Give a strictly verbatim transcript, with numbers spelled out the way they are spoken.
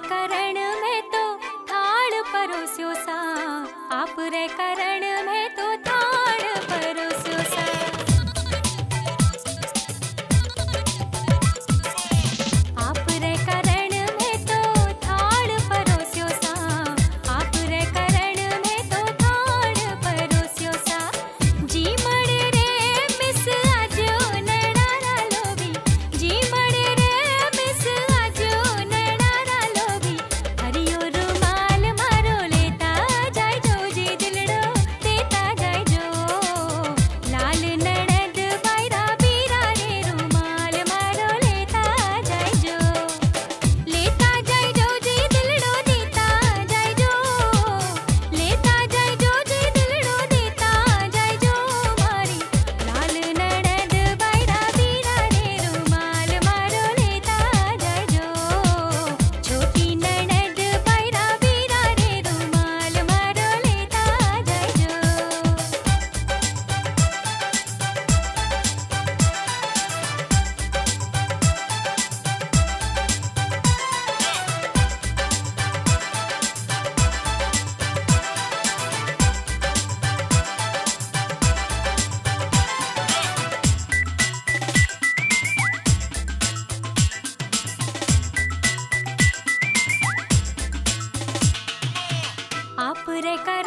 करण में तो थाल परोस्यो सा, आप रे करण में तो थाल परोस्यो सा। आप रे करण में तो थाल परोस्यो सा, आप रे करण में तो थाल परोस्यो सा। जी मड़े रे मिस आजो नैणारा लोभी, जी मड़े रे मिस आजो नैणारा लोभी। हरियो रुमाल मारो लेता जाय जो, जी दिलड़ो देता जाय जो। लाल ननद बायरा बीरा रे रुमाल मारो लेता जाय जो, लेता जाय जो जी दिलड़ो देता जाय जो, लेता जाय जो जी दिलड़ो देता जाय जो। मारी लाल ननद बायरा बीरा रे रुमाल मारो लेता जाय जो, छोटी ननद बायरा बीरा रे रुमाल मारो लेता जाय जो। आप रे